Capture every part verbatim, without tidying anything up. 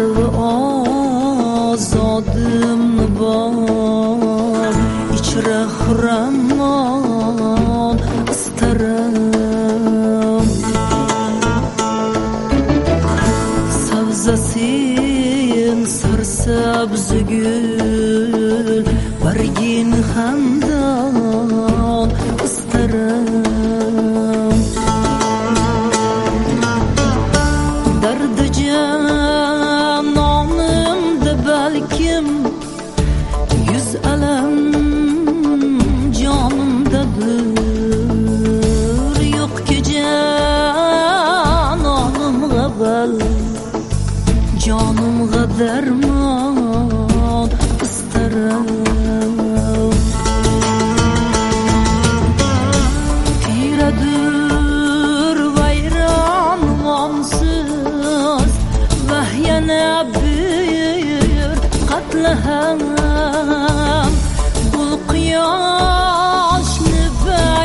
sarvi ozodim bor ichra xurramon istarim savzasin sarsabzgul bargin xandon istarim dardi jononimda balkim yuz alam jonimdadir yo'qki jononimga bal jonimga darmon istarim tiradur vayron g'amsiz va yana bir qatlaham bu quyoshni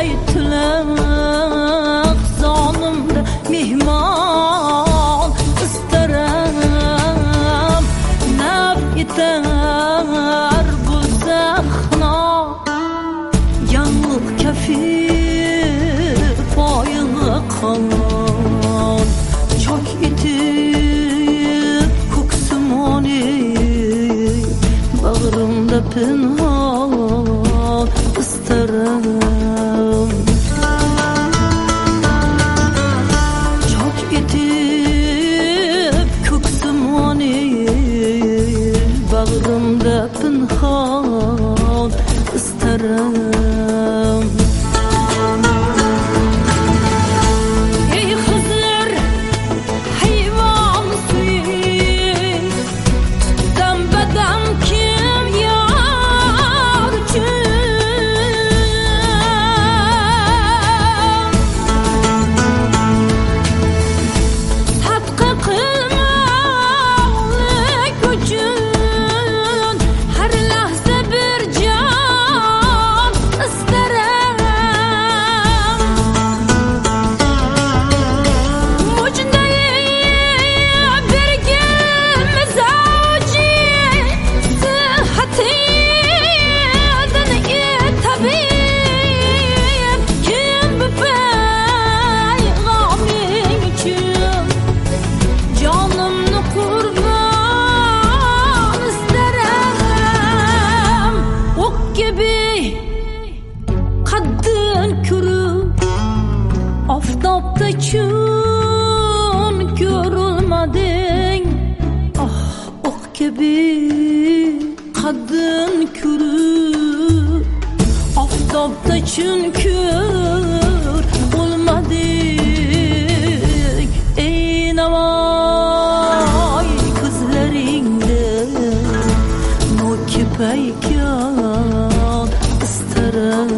baytulaq zonimda mehmon istarim nab etar bu sahno yanglig kafir poyinga qon chok etib ko'ksimoni bag'rimda pinhon istarim chok etib ko'ksimoni bag'rimda pinhon istarim oftobda chun ko'rilmading ah o'q kabi qaddin ko'rib oftobda chun ko'rilmading ey navoiy ko'zlaringda nur kepaykan istarim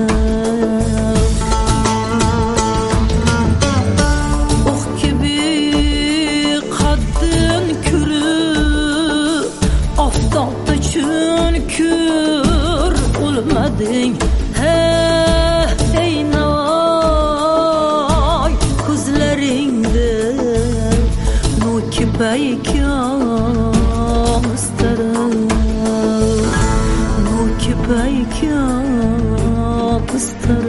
oftobda chun ko'r o'lmading ha ey navoiy ko'zlaringda nur kepaykan istarim nur kepaykan istarim